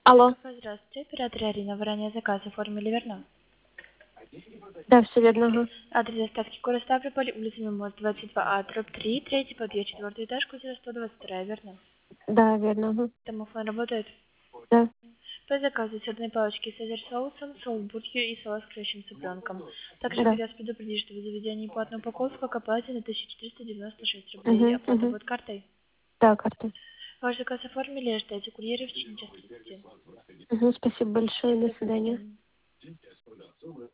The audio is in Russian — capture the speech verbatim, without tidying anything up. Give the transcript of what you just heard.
Алло. Здравствуйте, оператор Арина. Вы ранее заказ оформили, верно? Да, все верно. Ага. Адрес доставки город Ставрополь, улица Мимоз, двадцать два А, дробь три, третий подъезд, четвертый этаж, квартира сто двадцать два, верно? Да, верно. Ага. Домофон работает? Да. По заказу сырные палочки с азер-соусом, соус-бургер и соус с крещим цыпленком. Также Да. хотелось предупредить, что вы заведение по одну упаковку к оплате на тысячу четыреста девяносто шесть рублей. Угу, Оплата угу. будет картой? Да, карта. Ваш заказ оформили, ожидайте курьера в течение часа тридцати. Угу, спасибо большое. До Всегда свидания. свидания.